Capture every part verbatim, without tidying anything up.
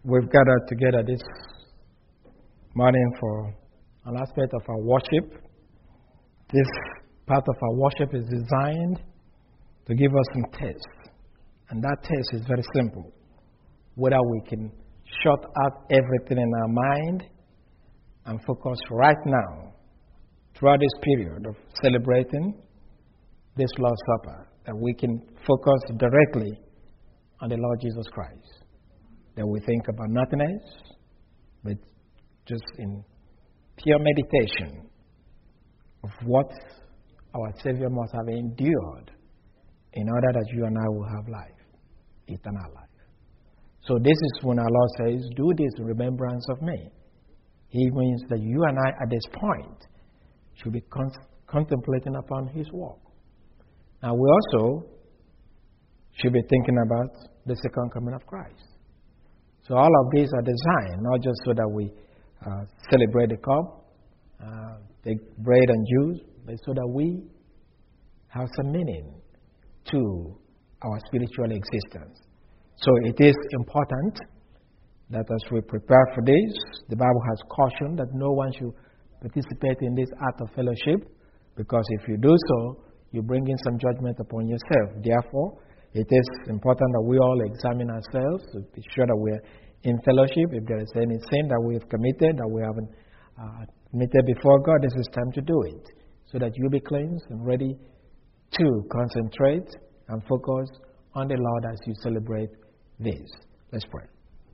We've gathered together this morning for an aspect of our worship. This part of our worship is designed to give us some test. And that test is very simple. Whether we can shut out everything in our mind and focus right now, throughout this period of celebrating this Lord's Supper, that we can focus directly on the Lord Jesus Christ. That we think about nothing else, but just in pure meditation of what our Savior must have endured in order that you and I will have life, eternal life. So this is when our Lord says, do this in remembrance of me. He means that you and I at this point should be con- contemplating upon His work. Now we also should be thinking about the second coming of Christ. So all of these are designed not just so that we uh, celebrate the cup, uh, take bread and juice, but so that we have some meaning to our spiritual existence. So it is important that as we prepare for this, the Bible has cautioned that no one should participate in this act of fellowship, because if you do so, you bring in some judgment upon yourself. Therefore, it is important that we all examine ourselves to be sure that we're in fellowship. If there is any sin that we have committed, that we haven't uh, committed before God, this is time to do it, so that you'll be cleansed and ready to concentrate and focus on the Lord as you celebrate this. Let's pray.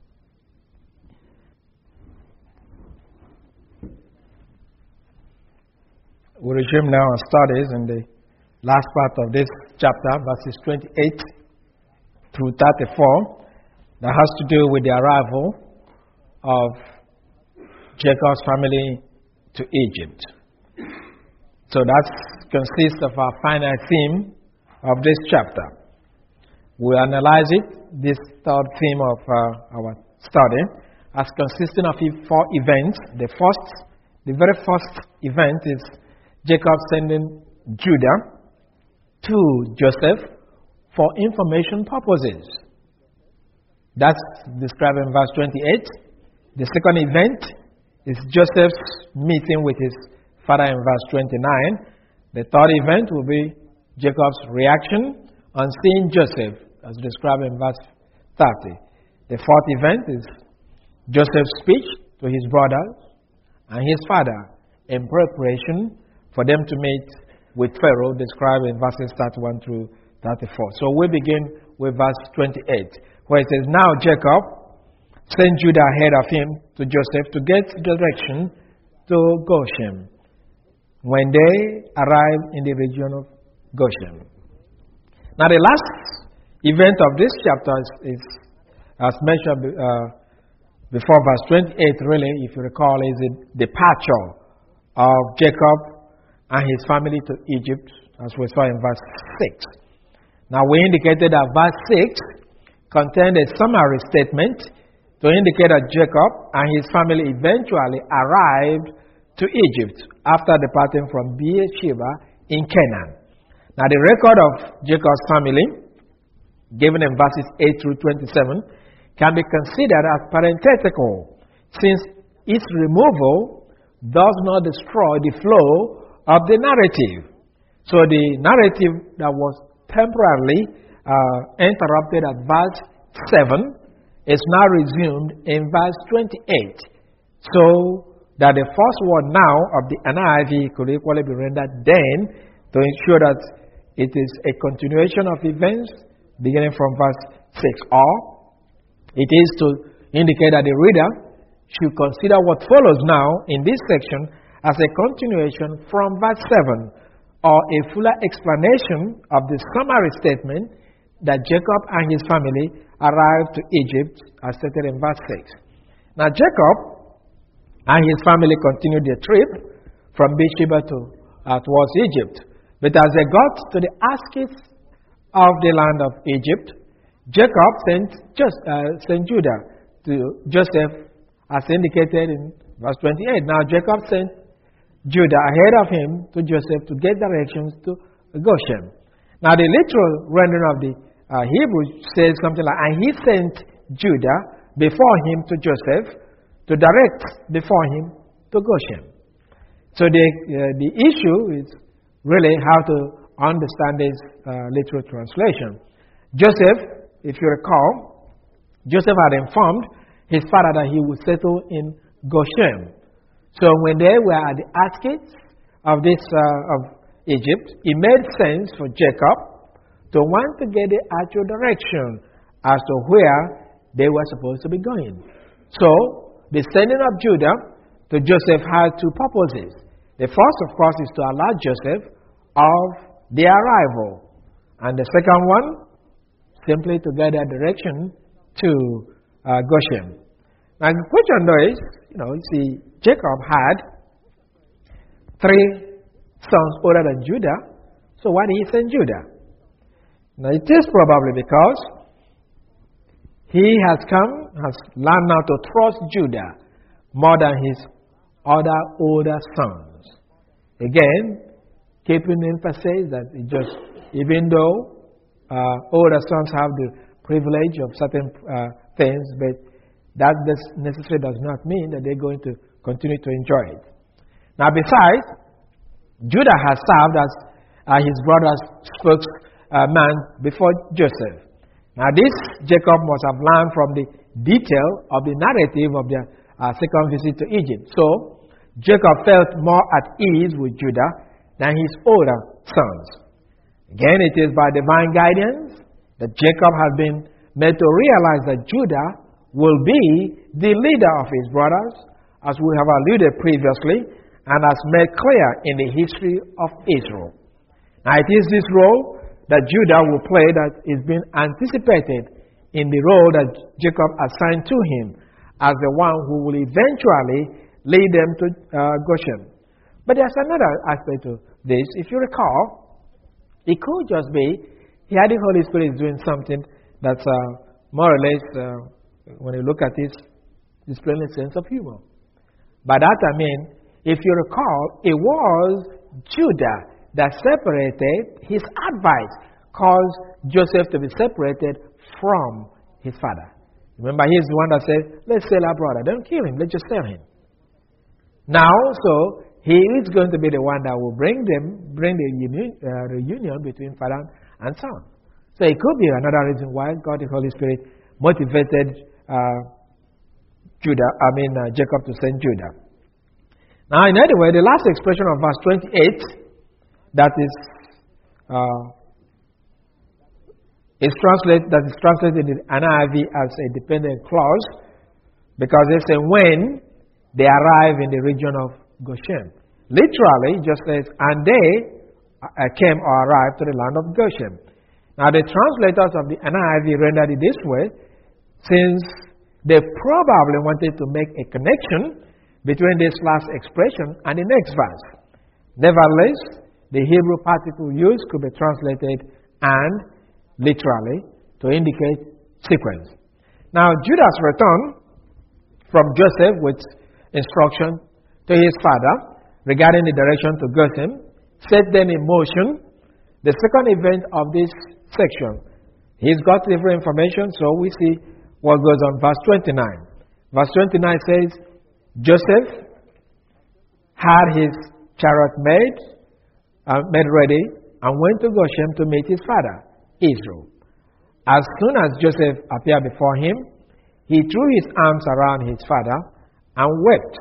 We resume now our studies in the last part of this chapter, verses twenty-eight through thirty-four, that has to do with the arrival of Jacob's family to Egypt. So that consists of our final theme of this chapter. We analyze it, this third theme of uh, our study, as consisting of four events. The first, the very first event is Jacob sending Judah to Joseph for information purposes. That's described in verse twenty-eight. The second event is Joseph's meeting with his father in verse twenty-nine. The third event will be Jacob's reaction on seeing Joseph, as described in verse thirty. The fourth event is Joseph's speech to his brothers and his father in preparation for them to meet with Pharaoh, described in verses thirty-one through thirty-four. So we begin with verse twenty-eight, where it says, Now Jacob sent Judah ahead of him to Joseph to get direction to Goshen. When they arrived in the region of Goshen. Now the last event of this chapter is, is as mentioned uh, before verse twenty-eight, really, if you recall, is the departure of Jacob and his family to Egypt, as we saw in verse six. Now we indicated that verse six contained a summary statement to indicate that Jacob and his family eventually arrived to Egypt after departing from Beersheba in Canaan. Now the record of Jacob's family, given in verses eight through twenty-seven, can be considered as parenthetical, since its removal does not destroy the flow of the narrative. So the narrative that was temporarily uh, interrupted at verse seven is now resumed in verse twenty-eight. So that the first word now of the N I V could equally be rendered then, to ensure that it is a continuation of events beginning from verse six. Or it is to indicate that the reader should consider what follows now in this section as a continuation from verse seven, or a fuller explanation of the summary statement that Jacob and his family arrived to Egypt, as stated in verse six. Now Jacob and his family continued their trip from Beersheba to, uh, towards Egypt. But as they got to the outskirts of the land of Egypt, Jacob sent, just, uh, sent Judah to Joseph, as indicated in verse twenty-eight. Now Jacob sent Judah ahead of him to Joseph to get directions to Goshen. Now the literal rendering of the uh, Hebrew says something like, and he sent Judah before him to Joseph to direct before him to Goshen. So the, uh, the issue is really how to understand this uh, literal translation. Joseph, if you recall, Joseph had informed his father that he would settle in Goshen. So when they were at the outskirts of this uh, of Egypt, it made sense for Jacob to want to get the actual direction as to where they were supposed to be going. So the sending of Judah to Joseph had two purposes. The first, of course, is to alert Joseph of their arrival. And the second one, simply to get their direction to uh, Goshen. Now, the question though is, you know, you see, Jacob had three sons older than Judah, so why did he send Judah? Now, it is probably because he has come, has learned now to trust Judah more than his other older sons. Again, keeping emphasis that it just, even though uh, older sons have the privilege of certain uh, things, but that necessarily does not mean that they're going to continue to enjoy it. Now, besides, Judah has served as uh, his brother's spokesman before Joseph. Now, this Jacob must have learned from the detail of the narrative of their uh, second visit to Egypt. So, Jacob felt more at ease with Judah than his older sons. Again, it is by divine guidance that Jacob has been made to realize that Judah will be the leader of his brothers, as we have alluded previously, and as made clear in the history of Israel. Now, it is this role that Judah will play that is being anticipated in the role that Jacob assigned to him as the one who will eventually lead them to uh, Goshen. But there's another aspect to this. If you recall, it could just be he had the Holy Spirit doing something that's uh, more or less, uh, when you look at it, displaying a sense of humor. By that I mean, if you recall, it was Judah that separated his advice, caused Joseph to be separated from his father. Remember, he's the one that said, let's sell our brother. Don't kill him, let's just sell him. Now, so, he is going to be the one that will bring them, bring the union, uh, reunion between father and son. So it could be another reason why God the Holy Spirit motivated uh, Judah, I mean uh, Jacob to send Judah. Now, in any way, the last expression of verse twenty-eight, that is, uh, is translated that is translated in the N I V as a dependent clause, because they say when they arrive in the region of Goshen. Literally, it just says, and they uh, came or arrived to the land of Goshen. Now, the translators of the N I V rendered it this way, since they probably wanted to make a connection between this last expression and the next verse. Nevertheless, the Hebrew particle used could be translated and literally to indicate sequence. Now, Judah's return from Joseph with instruction to his father regarding the direction to Goshen set then in motion the second event of this section. He's got different information, so we see what goes on. Verse twenty-nine. Verse twenty-nine says, Joseph had his chariot made, uh, made ready and went to Goshen to meet his father, Israel. As soon as Joseph appeared before him, he threw his arms around his father and wept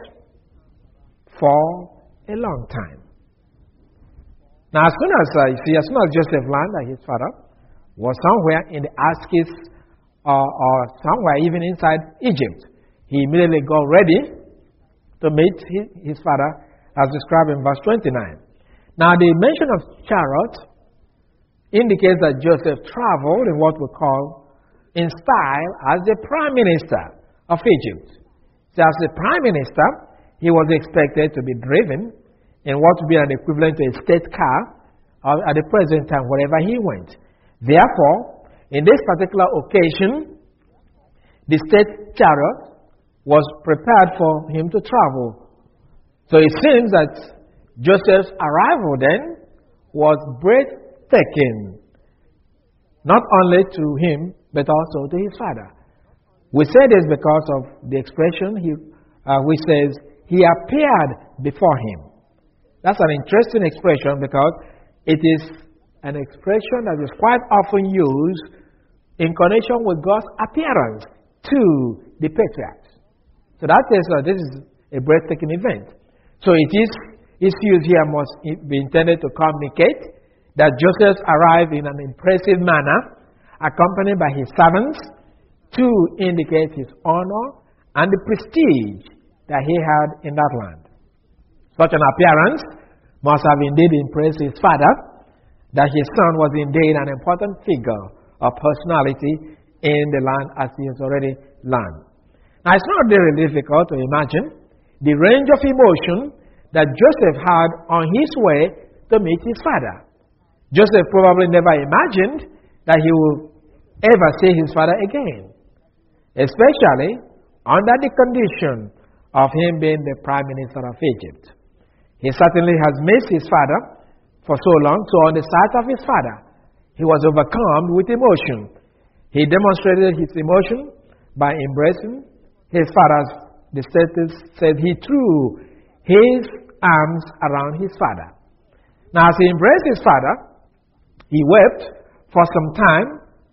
for a long time. Now, as soon as, uh, you see, as soon as Joseph learned that his father was somewhere in the outskirts uh, or somewhere even inside Egypt, he immediately got ready to meet his, his father, as described in verse twenty-nine. Now, the mention of chariot indicates that Joseph traveled in what we call in style as the prime minister of Egypt. So as the prime minister, he was expected to be driven in what would be an equivalent to a state car at the present time, wherever he went. Therefore, in this particular occasion, the state chariot was prepared for him to travel. So it seems that Joseph's arrival then was breathtaking, not only to him, but also to his father. We say this because of the expression he, uh, which says, he appeared before him. That's an interesting expression because it is an expression that is quite often used in connection with God's appearance to the patriarchs. So that is, uh, this is a breathtaking event. So it is, its use here must be intended to communicate that Joseph arrived in an impressive manner, accompanied by his servants, to indicate his honor and the prestige that he had in that land. Such an appearance must have indeed impressed his father, that his son was indeed an important figure of personality in the land as he has already learned. Now, it's not very difficult to imagine the range of emotion that Joseph had on his way to meet his father. Joseph probably never imagined that he would ever see his father again, especially under the condition of him being the prime minister of Egypt. He certainly has missed his father for so long, so on the sight of his father, he was overcome with emotion. He demonstrated his emotion by embracing his father's, the status said he threw his arms around his father. Now, as he embraced his father, he wept for some time.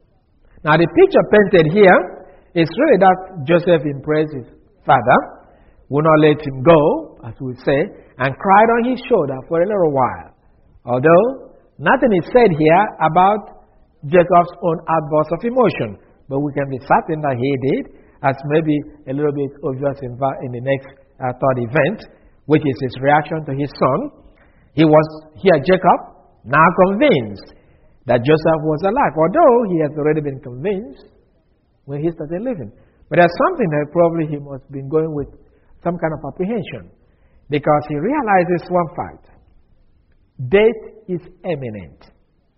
Now, the picture painted here is really that Joseph embraced his father, would not let him go, as we say, and cried on his shoulder for a little while. Although nothing is said here about Jacob's own outburst of emotion, but we can be certain that he did, as maybe a little bit obvious in, in the next uh, third event, which is his reaction to his son. He was here, Jacob, now convinced that Joseph was alive, although he has already been convinced when he started living. But there's something that probably he must have been going with some kind of apprehension, because he realizes one fact: death is imminent.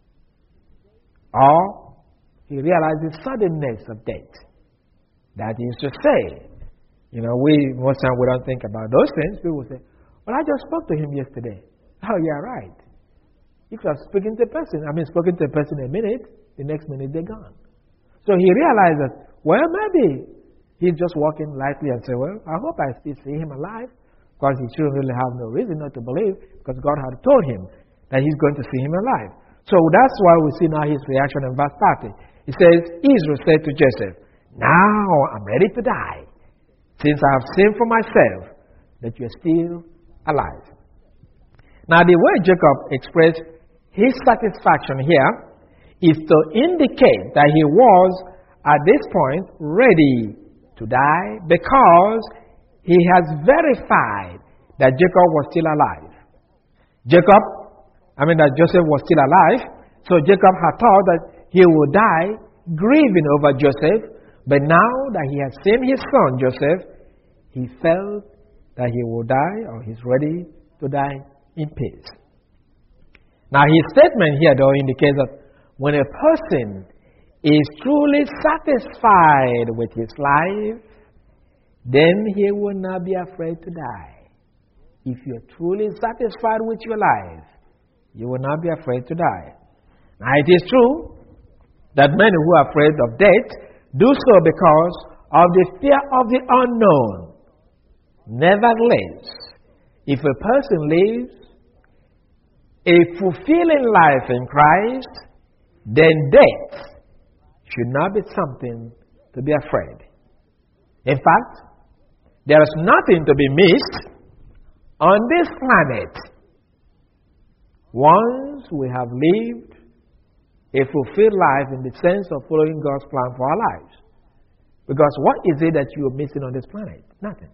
Or he realizes suddenness of death. That is to say, you know, we most times we don't think about those things. People say, well, I just spoke to him yesterday. Oh, yeah, right. You could have spoken to a person. I mean, spoken to a person a minute, the next minute they're gone. So he realized that, well, maybe he's just walking lightly and say, well, I hope I still see him alive, because he shouldn't really have no reason not to believe, because God had told him that he's going to see him alive. So that's why we see now his reaction in verse thirty. He says, Israel said to Joseph, now I'm ready to die, since I have seen for myself that you're still alive. Now, the way Jacob expressed his satisfaction here is to indicate that he was, at this point, ready to die, because he has verified that Jacob was still alive. Jacob, I mean that Joseph was still alive, so Jacob had thought that he would die grieving over Joseph, but now that he has seen his son Joseph, he felt that he will die, or he's ready to die in peace. Now, his statement here, though, indicates that when a person is truly satisfied with his life, then he will not be afraid to die. If you're truly satisfied with your life, you will not be afraid to die. Now, it is true that many who are afraid of death do so because of the fear of the unknown. Nevertheless, if a person lives a fulfilling life in Christ, then death should not be something to be afraid. In fact, there is nothing to be missed on this planet once we have lived a fulfilled life in the sense of following God's plan for our lives. Because what is it that you are missing on this planet? Nothing.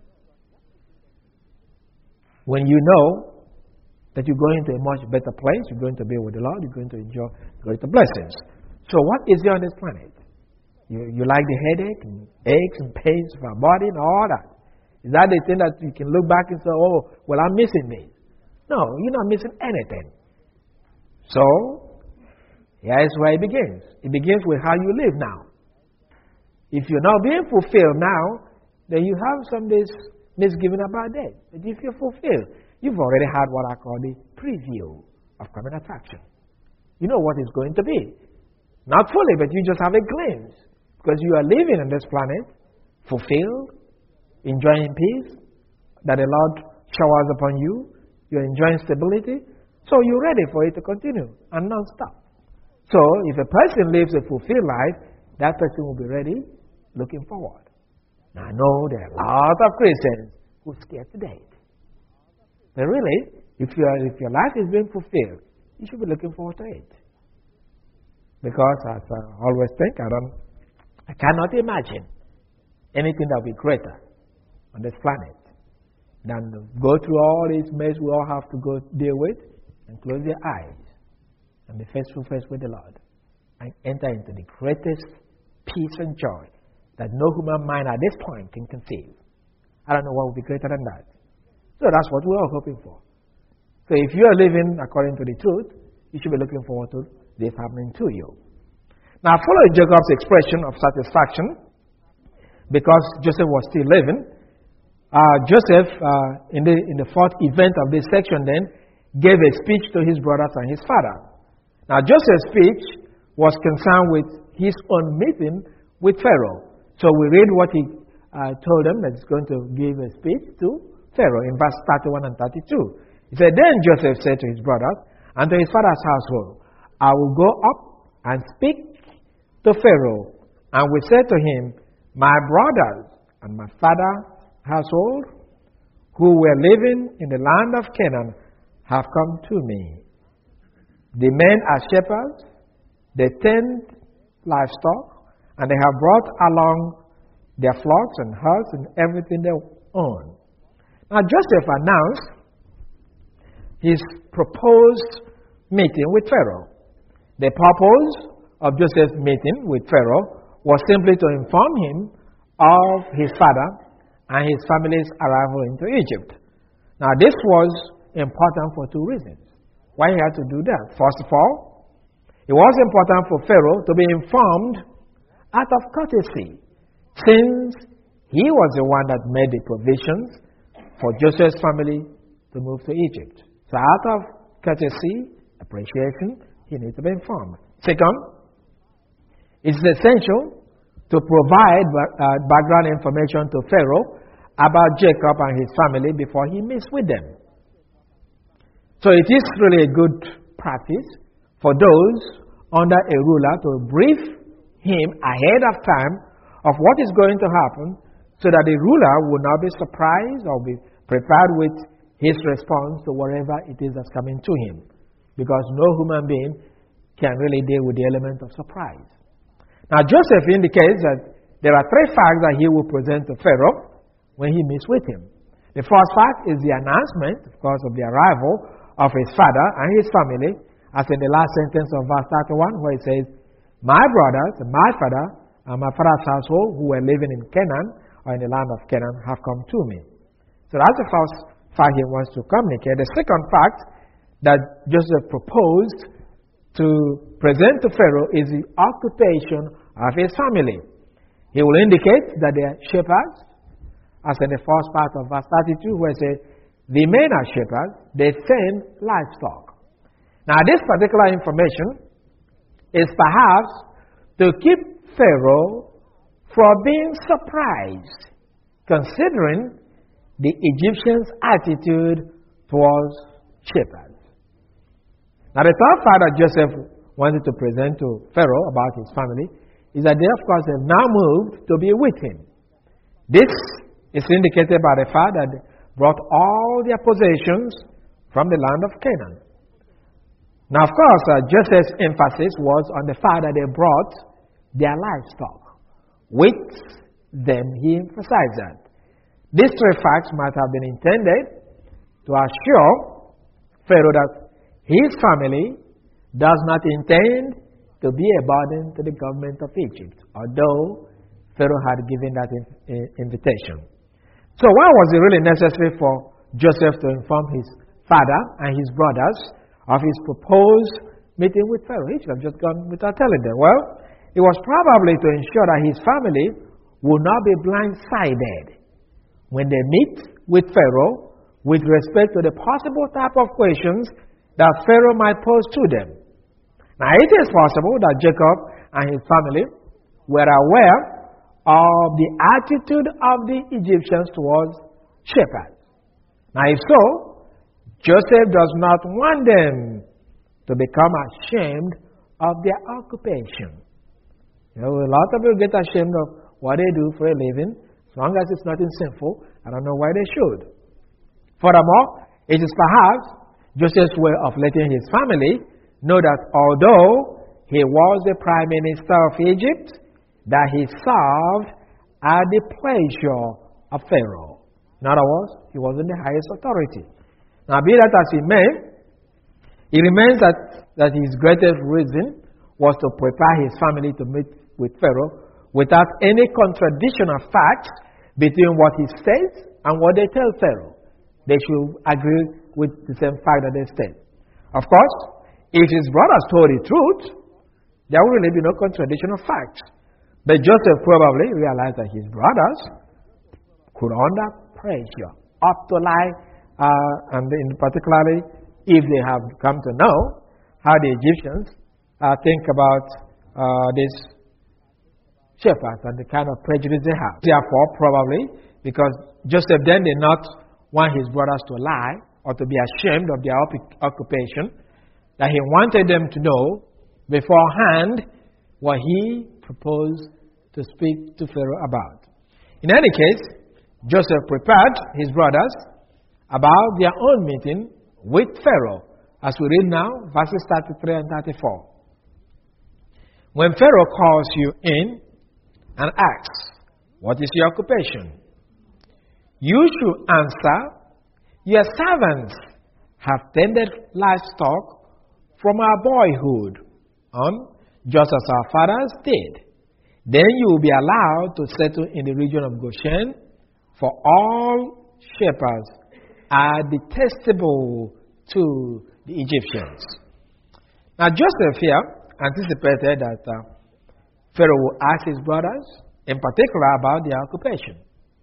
When you know that you're going to a much better place, you're going to be with the Lord, you're going to enjoy greater blessings. So what is there on this planet? You, you like the headache and aches and pains of our body and all that. Is that the thing that you can look back and say, oh, well, I'm missing this? No, you're not missing anything. So, here is where it begins. It begins with how you live now. If you're not being fulfilled now, then you have some days misgiving about that. But if you're fulfilled, you've already had what I call the preview of coming attraction. You know what it's going to be. Not fully, but you just have a glimpse. Because you are living on this planet fulfilled, enjoying peace, that the Lord showers upon you, you're enjoying stability, so you're ready for it to continue and not stop. So if a person lives a fulfilled life, that person will be ready, looking forward. Now I know there are a lot of Christians who are scared to death. But really, if, you are, if your life is being fulfilled, you should be looking forward to it. Because as I always think, I don't, I cannot imagine anything that will be greater on this planet than to go through all these mess we all have to go deal with and close your eyes and be face to face with the Lord and enter into the greatest peace and joy that no human mind at this point can conceive. I don't know what would be greater than that. So that's what we're all hoping for. So if you are living according to the truth, you should be looking forward to this happening to you. Now, following Jacob's expression of satisfaction, because Joseph was still living, uh, Joseph, uh, in, the, in the fourth event of this section then, gave a speech to his brothers and his father. Now, Joseph's speech was concerned with his own meeting with Pharaoh. So we read what he uh, told them that he's going to give a speech to Pharaoh in verse thirty-one and thirty-two. He said, Then Joseph said to his brothers and to his father's household, I will go up and speak to Pharaoh, and will say to him, My brothers and my father's household, who were living in the land of Canaan, have come to me. The men are shepherds, they tend livestock, and they have brought along their flocks and herds and everything they own. Now Joseph announced his proposed meeting with Pharaoh. The purpose of Joseph's meeting with Pharaoh was simply to inform him of his father and his family's arrival into Egypt. Now this was important for two reasons. Why he had to do that? First of all, it was important for Pharaoh to be informed out of courtesy, since he was the one that made the provisions for Joseph's family to move to Egypt. So out of courtesy, appreciation, he needs to be informed. Second, it's essential to provide uh, background information to Pharaoh about Jacob and his family before he meets with them. So it is really a good practice for those under a ruler to brief him ahead of time of what is going to happen, so that the ruler will not be surprised or be prepared with his response to whatever it is that's coming to him. Because no human being can really deal with the element of surprise. Now Joseph indicates that there are three facts that he will present to Pharaoh when he meets with him. The first fact is the announcement, of course, of the arrival of his father and his family, as in the last sentence of verse thirty-one, where it says, My brothers and my father and my father's household who were living in Canaan or in the land of Canaan have come to me. So that's the first fact he wants to communicate. The second fact that Joseph proposed to present to Pharaoh is the occupation of his family. He will indicate that they are shepherds, as in the first part of verse thirty-two, where it says, The men are shepherds, they tend livestock. Now this particular information is perhaps to keep Pharaoh from being surprised, considering the Egyptians' attitude towards shepherds. Now the third fact that Joseph wanted to present to Pharaoh about his family is that they, of course, have now moved to be with him. This is indicated by the fact that they brought all their possessions from the land of Canaan. Now, of course, uh, Joseph's emphasis was on the fact that they brought their livestock. With them, he emphasized that. These three facts might have been intended to assure Pharaoh that his family does not intend to be a burden to the government of Egypt, although Pharaoh had given that in, in, invitation. So why was it really necessary for Joseph to inform his father and his brothers of his proposed meeting with Pharaoh? He should have just gone without telling them. Well, it was probably to ensure that his family would not be blindsided when they meet with Pharaoh with respect to the possible type of questions that Pharaoh might pose to them. Now, it is possible that Jacob and his family were aware of the attitude of the Egyptians towards shepherds. Now, if so, Joseph does not want them to become ashamed of their occupation. You know, a lot of people get ashamed of what they do for a living. As long as it's nothing sinful, I don't know why they should. Furthermore, it is perhaps Joseph's way of letting his family know that although he was the prime minister of Egypt, that he served at the pleasure of Pharaoh. In other words, he wasn't the highest authority. Now, be that as it may, it remains that, that his greatest reason was to prepare his family to meet with Pharaoh without any contradiction of facts between what he says and what they tell Pharaoh. They should agree with the same fact that they state. Of course, if his brothers told the truth, there will really be no contradiction of facts. But Joseph probably realized that his brothers could, under pressure, up to lie, uh, and in particularly if they have come to know how the Egyptians uh, think about uh, these shepherds and the kind of prejudice they have. Therefore, probably, because Joseph then did not want his brothers to lie or to be ashamed of their occupation, that he wanted them to know beforehand what he proposed to speak to Pharaoh about. In any case, Joseph prepared his brothers about their own meeting with Pharaoh, as we read now, verses thirty-three and thirty-four. When Pharaoh calls you in and asks, "What is your occupation?" you should answer, "Your servants have tended livestock from our boyhood on, just as our fathers did." Then you will be allowed to settle in the region of Goshen, for all shepherds are detestable to the Egyptians. Now Joseph here anticipated that uh, Pharaoh would ask his brothers, in particular, about their occupation.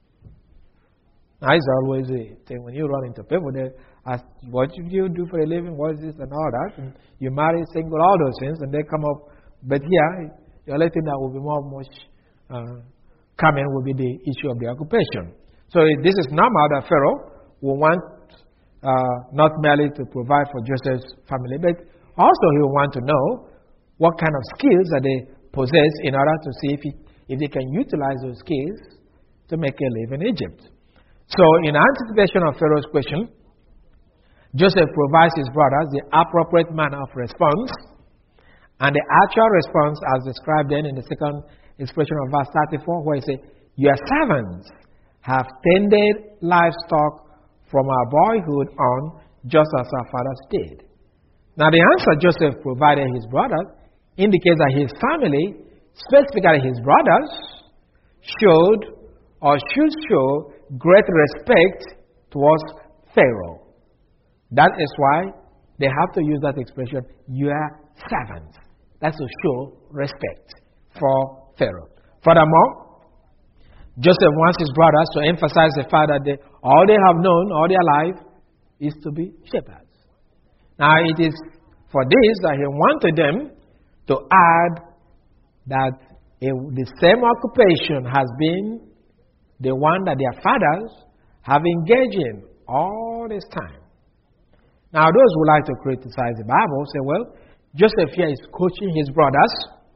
Now it's always a thing when you run into people, they ask, "What do you do for a living? What is this?" and all that. And you marry, single, all those things, and they come up. But here, the only thing that will be more much uh, coming will be the issue of the occupation. So this is normal that Pharaoh will want uh, not merely to provide for Joseph's family, but also he will want to know what kind of skills that they possess in order to see if, he, if they can utilize those skills to make a live in Egypt. So in anticipation of Pharaoh's question, Joseph provides his brothers the appropriate manner of response, and the actual response as described then in the second expression of verse thirty-four, where he says, "Your servants have tended livestock from our boyhood on, just as our fathers did." Now the answer Joseph provided his brothers indicates that his family, specifically his brothers, showed or should show great respect towards Pharaoh. That is why they have to use that expression, "your servants." That's to show respect for Pharaoh. Furthermore, Joseph wants his brothers to emphasize the fact that they, all they have known all their life is to be shepherds. Now it is for this that he wanted them to add that a, the same occupation has been the one that their fathers have engaged in all this time. Now those who like to criticize the Bible say, well, Joseph here is coaching his brothers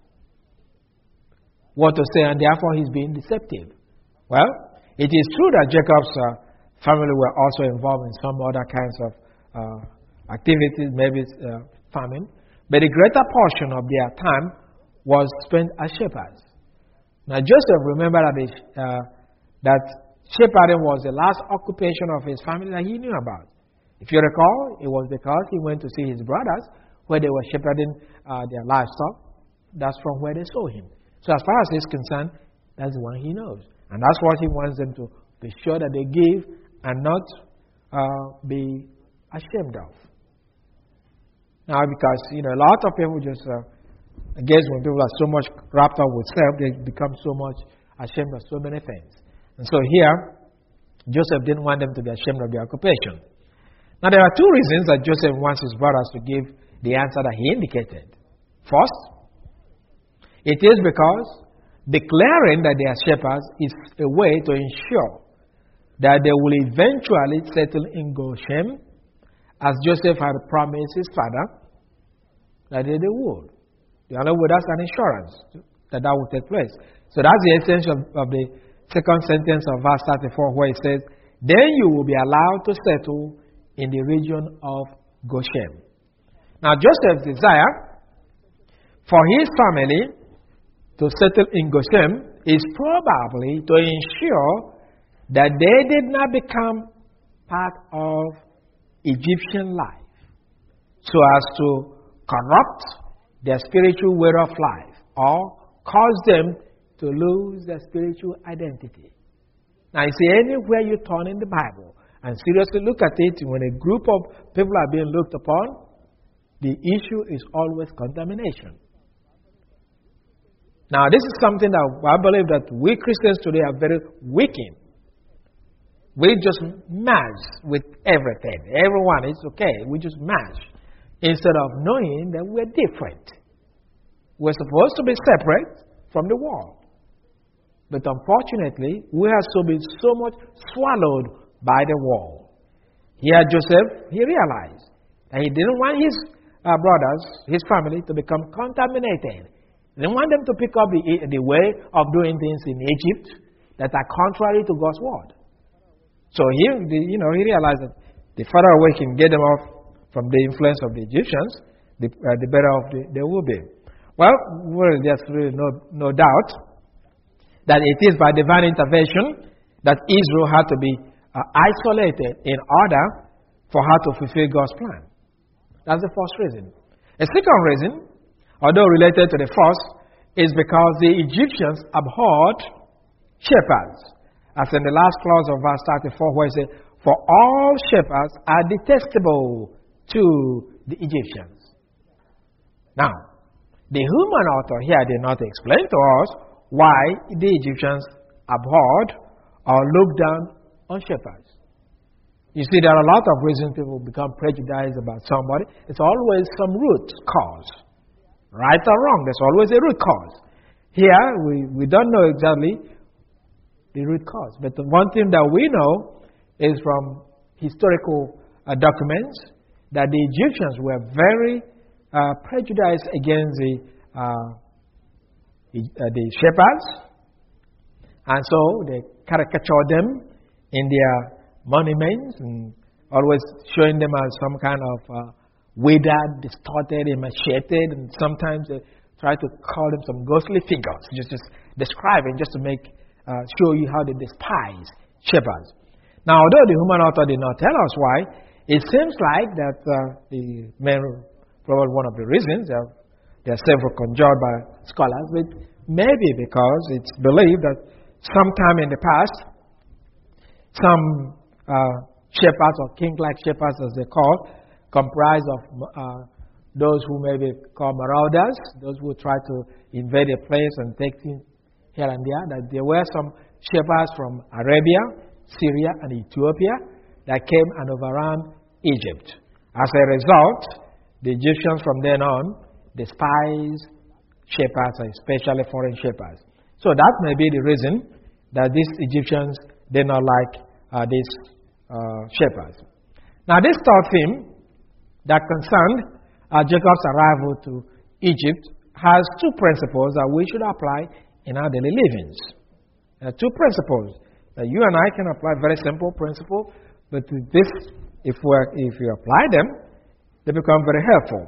what to say, and therefore he's being deceptive. Well, it is true that Jacob's uh, family were also involved in some other kinds of uh, activities, maybe uh, farming, but the greater portion of their time was spent as shepherds. Now Joseph remembered that, they, uh, that shepherding was the last occupation of his family that he knew about. If you recall, it was because he went to see his brothers where they were shepherding uh, their livestock. That's from where they saw him. So as far as he's concerned, that's the one he knows. And that's what he wants them to be sure that they give and not uh, be ashamed of. Now, because, you know, a lot of people just, uh, I guess when people are so much wrapped up with self, they become so much ashamed of so many things. And so here, Joseph didn't want them to be ashamed of their occupation. Now, there are two reasons that Joseph wants his brothers to give the answer that he indicated. First, it is because declaring that they are shepherds is a way to ensure that they will eventually settle in Goshen, as Joseph had promised his father that they would. The other way, that's an insurance that that will take place. So that's the essence of, of the second sentence of verse thirty-four, where it says, then you will be allowed to settle in the region of Goshen. Now, Joseph's desire for his family to settle in Goshen is probably to ensure that they did not become part of Egyptian life, so as to corrupt their spiritual way of life or cause them to lose their spiritual identity. Now, you see, anywhere you turn in the Bible and seriously look at it, when a group of people are being looked upon, the issue is always contamination. Now, this is something that I believe that we Christians today are very weak in. We just match with everything. Everyone is okay. We just match instead of knowing that we're different. We're supposed to be separate from the world. But unfortunately, we have so been so much swallowed by the world. Here, Joseph, he realized that he didn't want his uh, brothers, his family, to become contaminated. He didn't want them to pick up the, the way of doing things in Egypt that are contrary to God's word. So he, the, you know, he realized that the further away he can get them off from the influence of the Egyptians, the, uh, the better off they, they will be. Well, well, there's really no, no doubt that it is by divine intervention that Israel had to be uh, isolated in order for her to fulfill God's plan. That's the first reason. A second reason, although related to the first, is because the Egyptians abhorred shepherds. As in the last clause of verse thirty-four, where it says, for all shepherds are detestable to the Egyptians. Now, the human author here did not explain to us why the Egyptians abhorred or looked down on shepherds. You see, there are a lot of reasons people become prejudiced about somebody. It's always some root cause. Right or wrong, there's always a root cause. Here, we, we don't know exactly the root cause. But the one thing that we know is from historical uh, documents that the Egyptians were very uh, prejudiced against the, uh, the, uh, the shepherds. And so they caricatured them in their monuments and always showing them as some kind of uh, withered, distorted, emaciated, and sometimes they try to call them some ghostly figures, just, just describing, just to make Uh, show you how they despise shepherds. Now, although the human author did not tell us why, it seems like that uh, the main, probably one of the reasons, uh, there are several conjured by scholars, but maybe because it's believed that sometime in the past, some uh, shepherds or king-like shepherds, as they call, comprised of uh, those who may be called marauders, those who try to invade a place and take things here and there, that there were some shepherds from Arabia, Syria, and Ethiopia that came and overran Egypt. As a result, the Egyptians from then on despised shepherds, especially foreign shepherds. So that may be the reason that these Egyptians did not like uh, these uh, shepherds. Now, this third theme that concerned uh, Jacob's arrival to Egypt has two principles that we should apply in our daily livings. There are two principles that you and I can apply, very simple principle, but this, if we if you apply them, they become very helpful.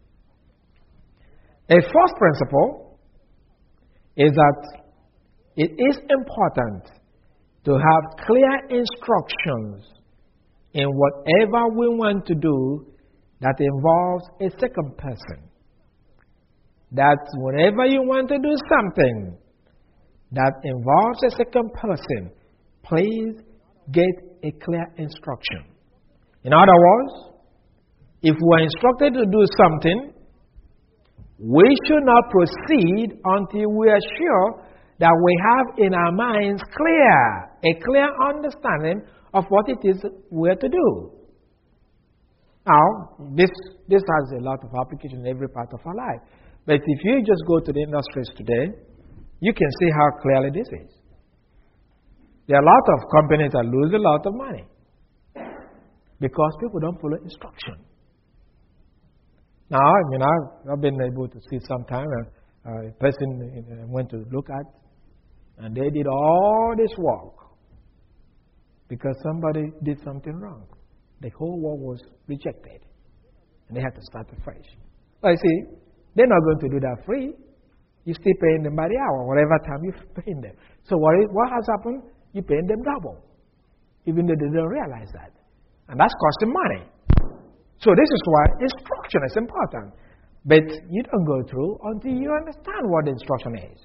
A first principle is that it is important to have clear instructions in whatever we want to do that involves a second person. That whenever you want to do something that involves a second person, please get a clear instruction. In other words, if we're instructed to do something, we should not proceed until we are sure that we have in our minds clear, a clear understanding of what it is we're to do. Now, this, this has a lot of application in every part of our life. But if you just go to the industries today you can see how clearly this is. There are a lot of companies that lose a lot of money because people don't follow instruction. Now, I mean, I've, I've been able to see sometime uh, a person uh, went to look at, and they did all this work because somebody did something wrong. The whole work was rejected, and they had to start afresh. Well, you see, they're not going to do that free. You're still paying them by the hour, whatever time you're paying them. So what, is, what has happened? You're paying them double, even though they don't realize that. And that's costing money. So this is why instruction is important. But you don't go through until you understand what the instruction is.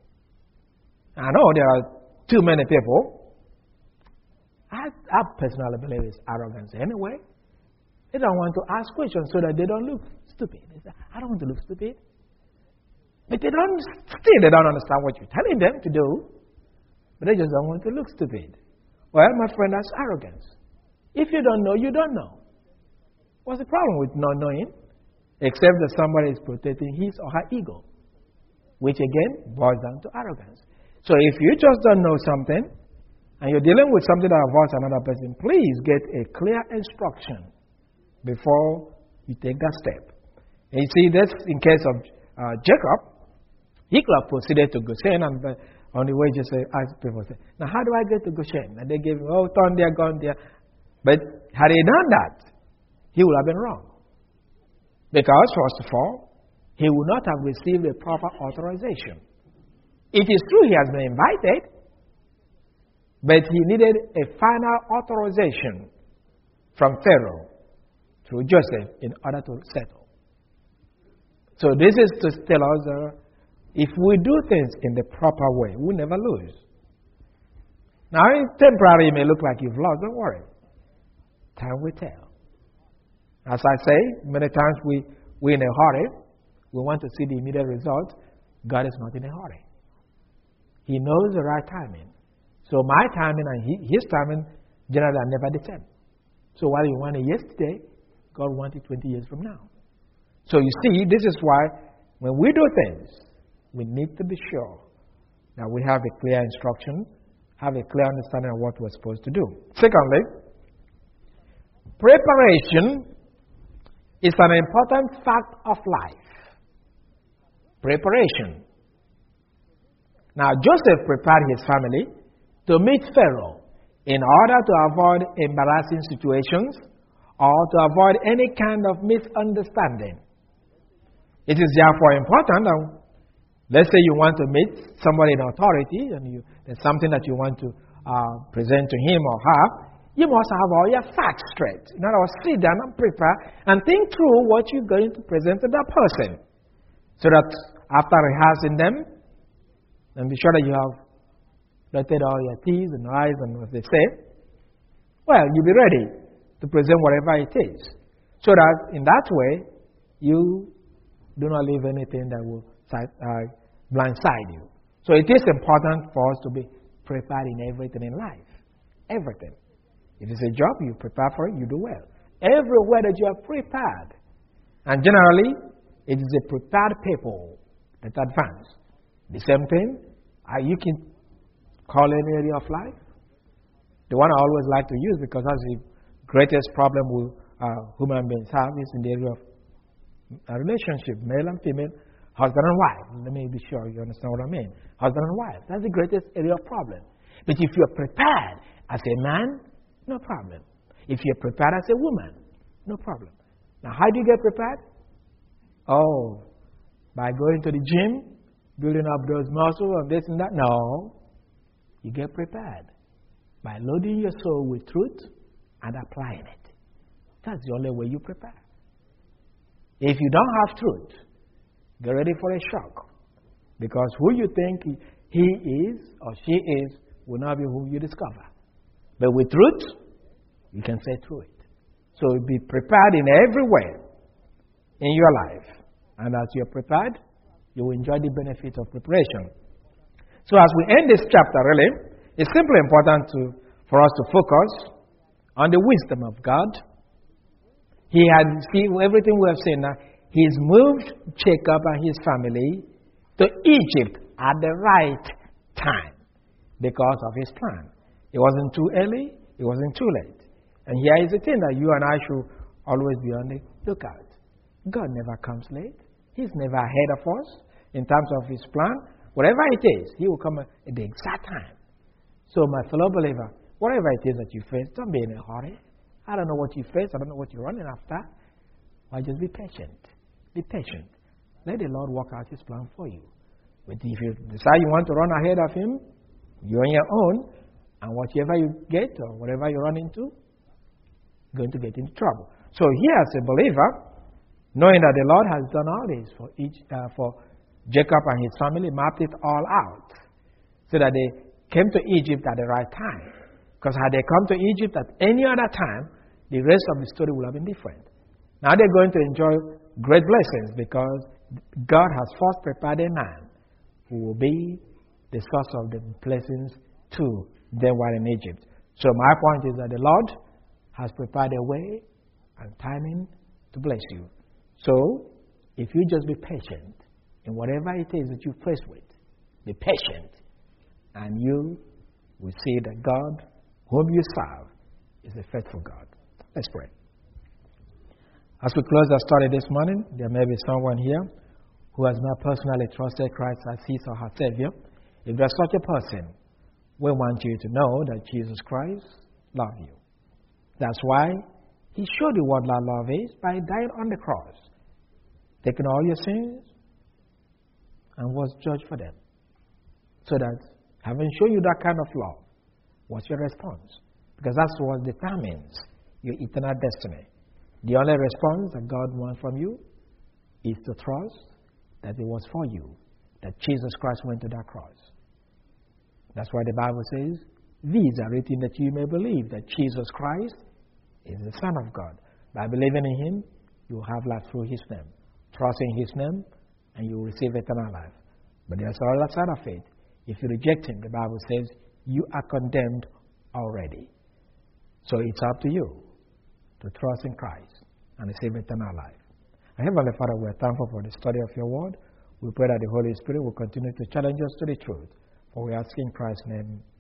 I know there are too many people. I, I personally believe it's arrogance anyway. They don't want to ask questions so that they don't look stupid. They say, I don't want to look stupid. But they don't, still they don't understand what you're telling them to do. But they just don't want to look stupid. Well, my friend, that's arrogance. If you don't know, you don't know. What's the problem with not knowing? Except that somebody is protecting his or her ego, which again boils down to arrogance. So if you just don't know something, and you're dealing with something that involves another person, please get a clear instruction before you take that step. And you see, that's in case of uh, Jacob. He could have proceeded to Goshen, and uh, on the way just uh, asked people, say, now how do I get to Goshen? And they gave him, oh, turn there, gone there. But had he done that, he would have been wrong. Because, first of all, he would not have received a proper authorization. It is true he has been invited, but he needed a final authorization from Pharaoh through Joseph in order to settle. So this is to tell us that uh, if we do things in the proper way, we never lose. Now, temporarily it may look like you've lost, don't worry. Time will tell. As I say, many times we, we're in a hurry. We want to see the immediate result. God is not in a hurry. He knows the right timing. So my timing and his timing generally are never the same. So while you want it yesterday, God wants it twenty years from now. So you see, this is why when we do things, we need to be sure that we have a clear instruction, have a clear understanding of what we're supposed to do. Secondly, preparation is an important fact of life. Preparation. Now, Joseph prepared his family to meet Pharaoh in order to avoid embarrassing situations or to avoid any kind of misunderstanding. It is therefore important that, let's say you want to meet somebody in authority and you, there's something that you want to uh, present to him or her, you must have all your facts straight. In other words, sit down and prepare and think through what you're going to present to that person. So that after rehearsing them, and be sure that you have dotted all your T's and I's and what they say, well, you'll be ready to present whatever it is. So that in that way, you do not leave anything that will uh, blindside you. So it is important for us to be prepared in everything in life. Everything. If it's a job, you prepare for it, you do well. Everywhere that you are prepared. And generally, it is the prepared people that advance. The same thing, uh, you can call any area of life. The one I always like to use because that's the greatest problem we uh, human beings have is in the area of a relationship, male and female, husband and wife. Let me be sure you understand what I mean. Husband and wife. That's the greatest area of problem. But if you're prepared as a man, no problem. If you're prepared as a woman, no problem. Now, how do you get prepared? Oh, by going to the gym, building up those muscles and this and that? No. You get prepared by loading your soul with truth and applying it. That's the only way you prepare. If you don't have truth, get ready for a shock. Because who you think he is or she is will not be who you discover. But with truth, you can say through it. So be prepared in every way in your life. And as you're prepared, you will enjoy the benefit of preparation. So as we end this chapter, really, it's simply important to, for us to focus on the wisdom of God. He had, see, everything we have seen now, He's moved Jacob and his family to Egypt at the right time because of His plan. It wasn't too early, it wasn't too late. And here is the thing that you and I should always be on the lookout. God never comes late. He's never ahead of us in terms of His plan. Whatever it is, He will come at the exact time. So, my fellow believer, whatever it is that you face, don't be in a hurry. I don't know what you face. I don't know what you're running after. But just be patient. Be patient. Let the Lord work out His plan for you. But if you decide you want to run ahead of Him, you're on your own, and whatever you get or whatever you run into, you're going to get into trouble. So here as a believer, knowing that the Lord has done all this for each, uh, for Jacob and his family, mapped it all out, so that they came to Egypt at the right time. Because had they come to Egypt at any other time, the rest of the story would have been different. Now they're going to enjoy great blessings because God has first prepared a man who will be the source of the blessings to them while in Egypt. So my point is that the Lord has prepared a way and timing to bless you. So if you just be patient in whatever it is that you're faced with, be patient, and you will see that God, whom you serve, is a faithful God. Let's pray. As we close our study this morning, there may be someone here who has not personally trusted Christ as his or her Savior. If there's such a person, we want you to know that Jesus Christ loves you. That's why He showed you what that love is by dying on the cross, taking all your sins, and was judged for them. So that, having shown you that kind of love, what's your response? Because that's what determines your eternal destiny. The only response that God wants from you is to trust that it was for you, that Jesus Christ went to that cross. That's why the Bible says, these are written that you may believe that Jesus Christ is the Son of God. By believing in Him, you will have life through His name. Trust in His name, and you will receive eternal life. But there's another side of it. If you reject Him, the Bible says, you are condemned already. So it's up to you to trust in Christ and receive eternal life. And Heavenly Father, we are thankful for the study of your word. We pray that the Holy Spirit will continue to challenge us to the truth. For we ask in Christ's name.